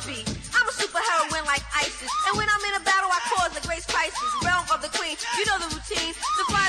be. I'm a superheroine like ISIS. And when I'm in a battle, I cause a great crisis. Realm of the queen, you know the routine. The